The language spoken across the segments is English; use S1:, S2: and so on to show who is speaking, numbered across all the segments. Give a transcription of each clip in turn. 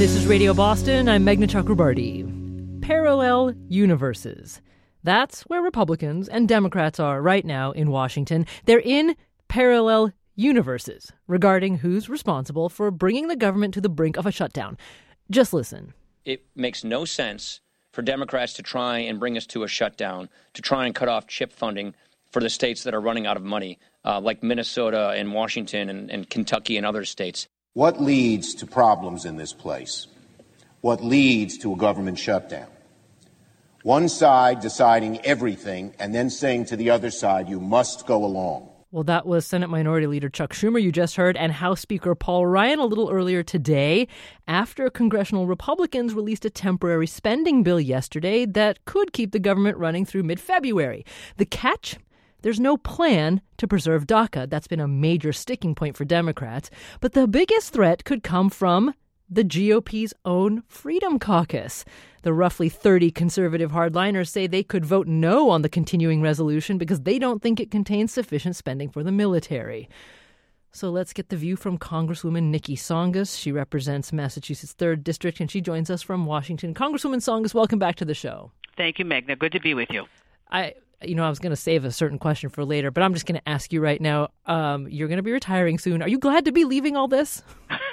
S1: This is Radio Boston. I'm Meghna Chakrabarti. Parallel universes. That's where Republicans and Democrats are right now in Washington. They're in parallel universes regarding who's responsible for bringing the government to the brink of a shutdown. Just listen.
S2: It makes no sense for Democrats to try and bring us to a shutdown, to try and cut off CHIP funding for the states that are running out of money, like Minnesota and Washington and Kentucky and other states.
S3: What leads to problems in this place? What leads to a government shutdown? One side deciding everything and then saying to the other side, you must go along.
S1: Well, that was Senate Minority Leader Chuck Schumer you just heard, and House Speaker Paul Ryan a little earlier today, after congressional Republicans released a temporary spending bill yesterday that could keep the government running through mid-February. The catch? There's no plan to preserve DACA. That's been a major sticking point for Democrats. But the biggest threat could come from the GOP's own Freedom Caucus. The roughly 30 conservative hardliners say they could vote no on the continuing resolution because they don't think it contains sufficient spending for the military. So let's get the view from Congresswoman Nikki Tsongas. She represents Massachusetts' 3rd District, and she joins us from Washington. Congresswoman Tsongas, welcome back to the show.
S4: Thank you, Meghna. Good to be with you.
S1: I was going to save a certain question for later, but I'm just going to ask you right now. You're going to be retiring soon. Are you glad to be leaving all this?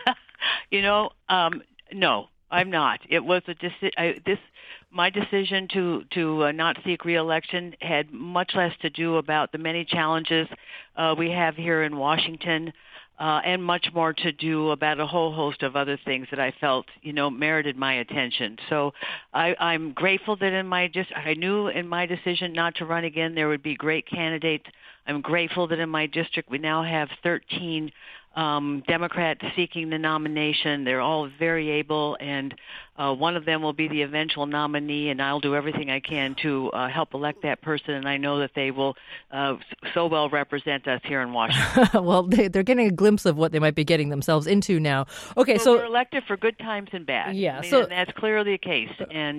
S4: No, I'm not. It was my decision to not seek re-election had much less to do about the many challenges we have here in Washington, and much more to do about a whole host of other things that I felt, merited my attention. So I'm grateful that I knew in my decision not to run again there would be great candidates. I'm grateful that in my district we now have 13 Democrats seeking the nomination. They're all very able, and one of them will be the eventual nominee, and I'll do everything I can to help elect that person, and I know that they will so well represent us here in Washington.
S1: Well, they're getting a glimpse of what they might be getting themselves into now. Okay,
S4: so they're elected for good times and bad.
S1: Yeah,
S4: and that's clearly the case,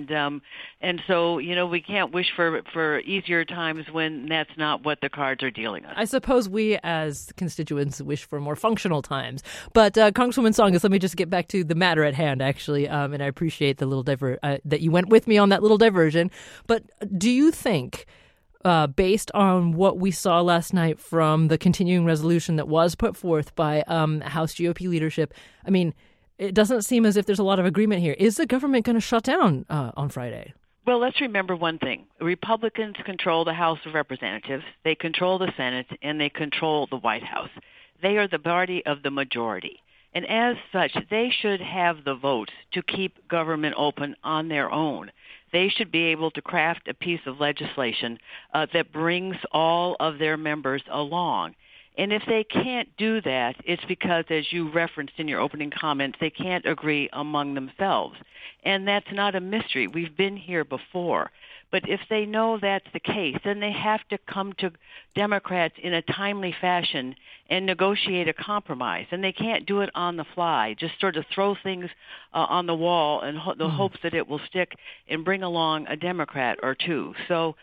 S4: and so we can't wish for easier times when that's not what the cards are dealing us.
S1: I suppose we as constituents wish for more functional times. But Congresswoman Tsongas, let me just get back to the matter at hand, actually, and I appreciate the little that you went with me on that little diversion. But do you think, based on what we saw last night from the continuing resolution that was put forth by House GOP leadership, I mean, it doesn't seem as if there's a lot of agreement here. Is the government going to shut down on Friday?
S4: Well, let's remember one thing. Republicans control the House of Representatives, they control the Senate, and they control the White House. They are the party of the majority. And as such, they should have the votes to keep government open on their own. They should be able to craft a piece of legislation that brings all of their members along. And if they can't do that, it's because, as you referenced in your opening comments, they can't agree among themselves. And that's not a mystery. We've been here before. But if they know that's the case, then they have to come to Democrats in a timely fashion and negotiate a compromise. And they can't do it on the fly, just sort of throw things on the wall and the hopes that it will stick and bring along a Democrat or two. So,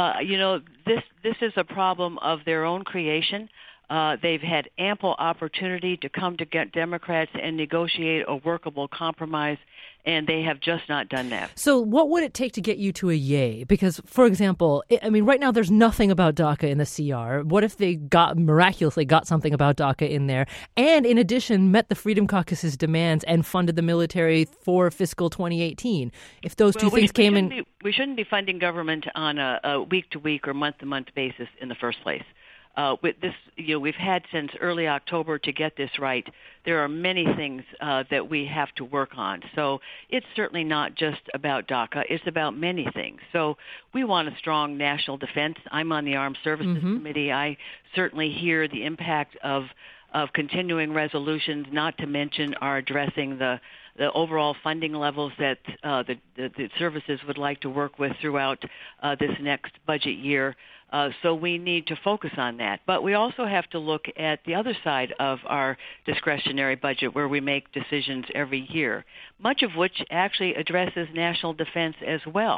S4: this is a problem of their own creation. They've had ample opportunity to come to get Democrats and negotiate a workable compromise, and they have just not done that.
S1: So what would it take to get you to a yay? Because, for example, right now there's nothing about DACA in the CR. What if they miraculously got something about DACA in there, and in addition met the Freedom Caucus's demands and funded the military for fiscal 2018? If those two things came in...
S4: We shouldn't be funding government on a week-to-week or month-to-month basis in the first place. With this, we've had since early October to get this right. There are many things that we have to work on. So it's certainly not just about DACA. It's about many things. So we want a strong national defense. I'm on the Armed Services Committee. I certainly hear the impact of continuing resolutions, not to mention are addressing the overall funding levels that the services would like to work with throughout this next budget year. So we need to focus on that. But we also have to look at the other side of our discretionary budget where we make decisions every year, much of which actually addresses national defense as well.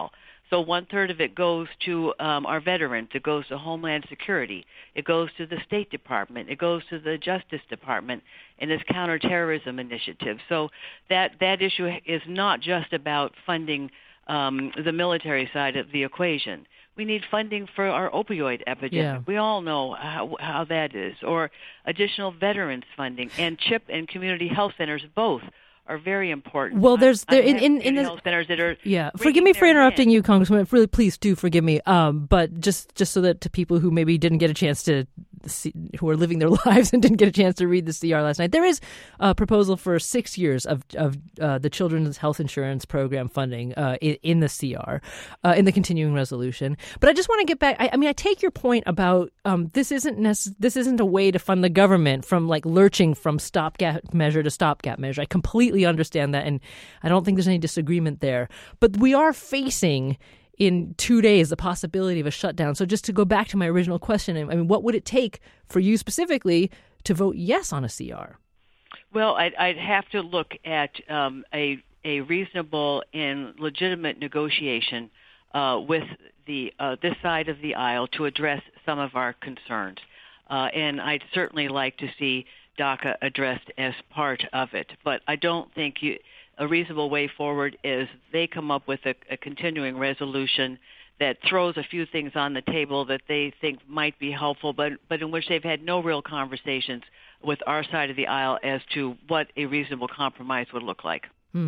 S4: So 1/3 of it goes to our veterans. It goes to Homeland Security. It goes to the State Department. It goes to the Justice Department and its counterterrorism initiative. So that issue is not just about funding the military side of the equation. We need funding for our opioid epidemic.
S1: Yeah.
S4: We all know how that is. Or additional veterans funding and CHIP and community health centers both are very important.
S1: Well, there's there
S4: in
S1: the
S4: health centers that are
S1: Forgive me for interrupting you, Congresswoman. Really, please do forgive me. But just so that to people who maybe didn't get a chance to see, who are living their lives and didn't get a chance to read the CR last night, there is a proposal for 6 years of the Children's Health Insurance Program funding in the CR, in the continuing resolution. But I just want to get back. I mean, I take your point about this isn't a way to fund the government from like lurching from stopgap measure to stopgap measure. I completely understand that, and I don't think there's any disagreement there. But we are facing in 2 days the possibility of a shutdown. So just to go back to my original question, I mean, what would it take for you specifically to vote yes on a CR?
S4: Well, I'd have to look at a reasonable and legitimate negotiation with the this side of the aisle to address some of our concerns. And I'd certainly like to see DACA addressed as part of it. But I don't think a reasonable way forward is they come up with a continuing resolution that throws a few things on the table that they think might be helpful, but in which they've had no real conversations with our side of the aisle as to what a reasonable compromise would look like.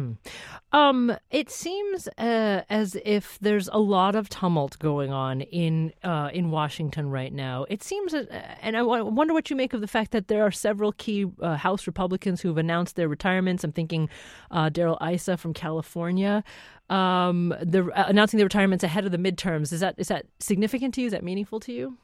S1: It seems as if there's a lot of tumult going on in Washington right now. It seems, and I wonder what you make of the fact that there are several key House Republicans who have announced their retirements. I'm thinking Darrell Issa from California. They're announcing their retirements ahead of the midterms. Is that significant to you? Is that meaningful to you?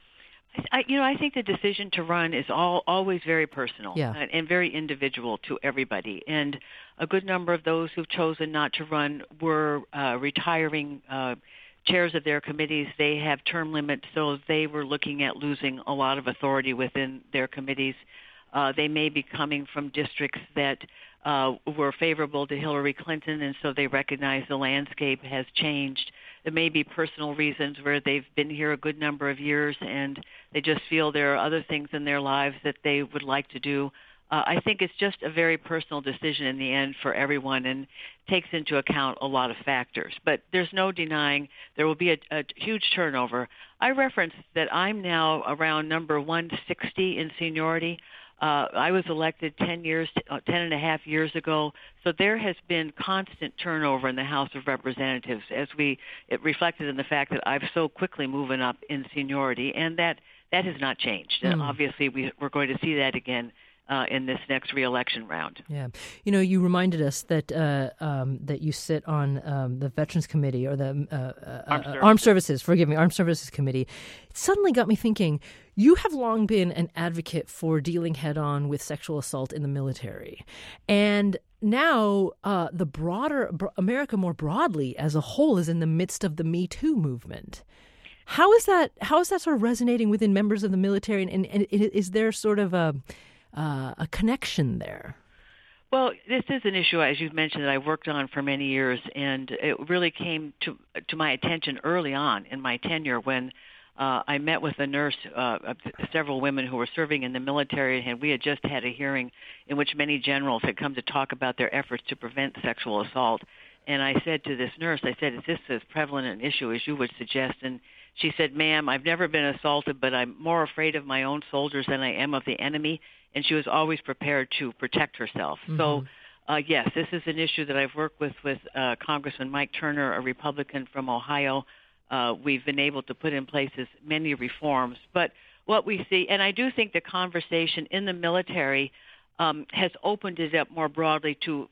S4: I think the decision to run is always very personal and very individual to everybody. And a good number of those who've chosen not to run were retiring chairs of their committees. They have term limits, so they were looking at losing a lot of authority within their committees. They may be coming from districts that were favorable to Hillary Clinton, and so they recognize the landscape has changed. There may be personal reasons where they've been here a good number of years and they just feel there are other things in their lives that they would like to do. I think it's just a very personal decision in the end for everyone and takes into account a lot of factors. But there's no denying there will be a huge turnover. I referenced that I'm now around number 160 in seniority. I was elected 10 and a half years ago, so there has been constant turnover in the House of Representatives it reflected in the fact that I've so quickly moving up in seniority, and that has not changed. And obviously we're going to see that again in this next re-election round. Yeah.
S1: You reminded us that that you sit on the Veterans Committee or the Armed Services Committee. It suddenly got me thinking, you have long been an advocate for dealing head-on with sexual assault in the military. And now the broader America more broadly as a whole is in the midst of the Me Too movement. How is that sort of resonating within members of the military? And is there sort of a connection there?
S4: Well, this is an issue, as you've mentioned, that I worked on for many years, and it really came to my attention early on in my tenure when I met with a nurse, several women who were serving in the military, and we had just had a hearing in which many generals had come to talk about their efforts to prevent sexual assault. And I said to this nurse, is this as prevalent an issue as you would suggest? And she said, ma'am, I've never been assaulted, but I'm more afraid of my own soldiers than I am of the enemy. And she was always prepared to protect herself. Mm-hmm. So, yes, this is an issue that I've worked with Congressman Mike Turner, a Republican from Ohio. We've been able to put in place many reforms. But what we see, and I do think the conversation in the military has opened it up more broadly you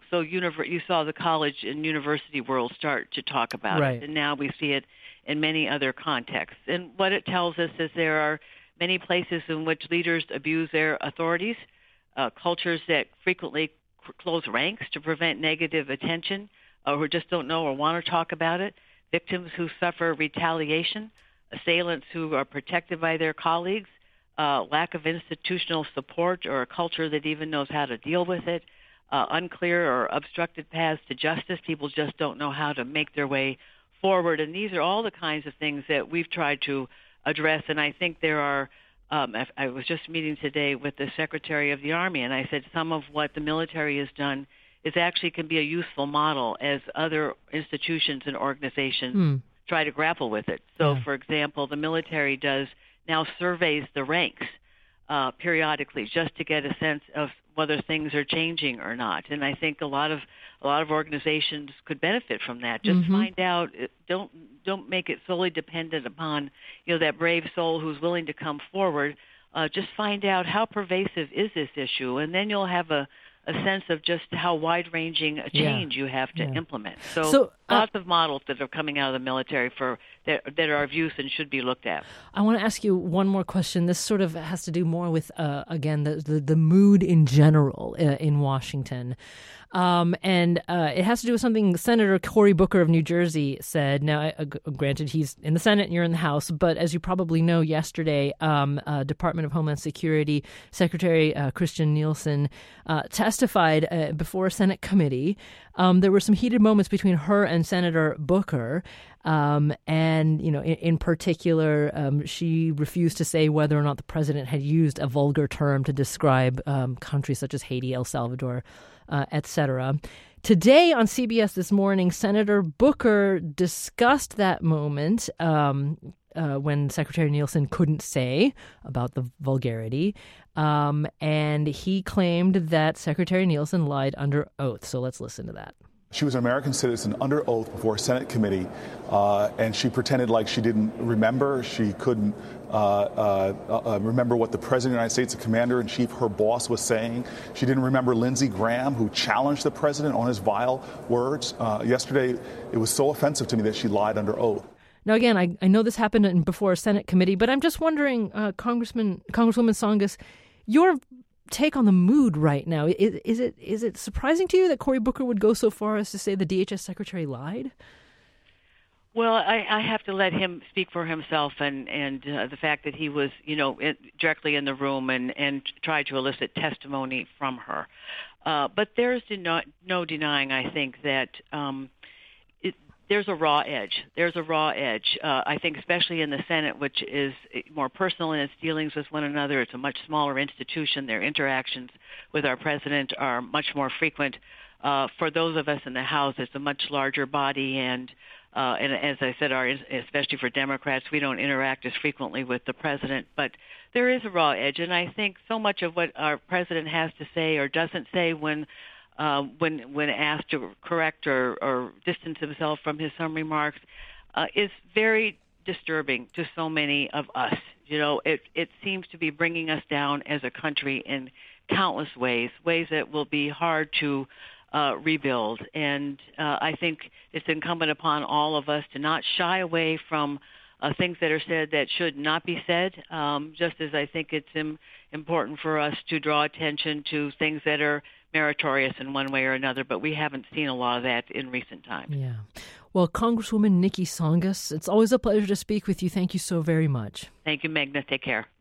S4: saw the college and university world start to talk about it, and now we see it in many other contexts. And what it tells us is there are many places in which leaders abuse their authorities, cultures that frequently close ranks to prevent negative attention, or who just don't know or want to talk about it, victims who suffer retaliation, assailants who are protected by their colleagues, lack of institutional support or a culture that even knows how to deal with it, unclear or obstructed paths to justice. People just don't know how to make their way forward. And these are all the kinds of things that we've tried to address. And I think there are, I was just meeting today with the Secretary of the Army, and I said some of what the military has done is actually can be a useful model as other institutions and organizations try to grapple with it. So, for example, the military does now surveys the ranks periodically just to get a sense of whether things are changing or not. And I think a lot of organizations could benefit from that. Just find out. Don't make it solely dependent upon that brave soul who's willing to come forward. Just find out how pervasive is this issue, and then you'll have a sense of just how wide-ranging a change you have to implement. So lots of models that are coming out of the military that are of use and should be looked at.
S1: I want to ask you one more question. This sort of has to do more with, again, the mood in general in Washington. And it has to do with something Senator Cory Booker of New Jersey said. Now, granted, he's in the Senate and you're in the House, but as you probably know, yesterday, Department of Homeland Security Secretary Christian Nielsen testified before a Senate committee. There were some heated moments between her and Senator Booker. And, in particular, she refused to say whether or not the president had used a vulgar term to describe countries such as Haiti, El Salvador, etc. Today on CBS This Morning, Senator Booker discussed that moment when Secretary Nielsen couldn't say about the vulgarity, and he claimed that Secretary Nielsen lied under oath. So let's listen to that.
S5: She was an American citizen under oath before a Senate committee, and she pretended like she didn't remember. She couldn't remember what the President of the United States, the Commander-in-Chief, her boss, was saying. She didn't remember Lindsey Graham, who challenged the President on his vile words. Yesterday, it was so offensive to me that she lied under oath.
S1: Now, again, I know this happened before a Senate committee, but I'm just wondering, Congresswoman Tsongas, your take on the mood right now. Is it surprising to you that Cory Booker would go so far as to say the DHS secretary lied?
S4: Well, I have to let him speak for himself, and the fact that he was, directly in the room and tried to elicit testimony from her. But there's no denying, I think, that there's a raw edge. I think, especially in the Senate, which is more personal in its dealings with one another. It's a much smaller institution. Their interactions with our president are much more frequent. For those of us in the House, it's a much larger body, and as I said, especially for Democrats, we don't interact as frequently with the president. But there is a raw edge, and I think so much of what our president has to say or doesn't say when asked to correct or distance himself from his some remarks is very disturbing to so many of us. It seems to be bringing us down as a country in countless ways that will be hard to rebuild. And I think it's incumbent upon all of us to not shy away from things that are said that should not be said, just as I think it's important for us to draw attention to things that are meritorious in one way or another, but we haven't seen a lot of that in recent times.
S1: Yeah. Well, Congresswoman Nikki Tsongas, it's always a pleasure to speak with you. Thank you so very much.
S4: Thank you, Meghna. Take care.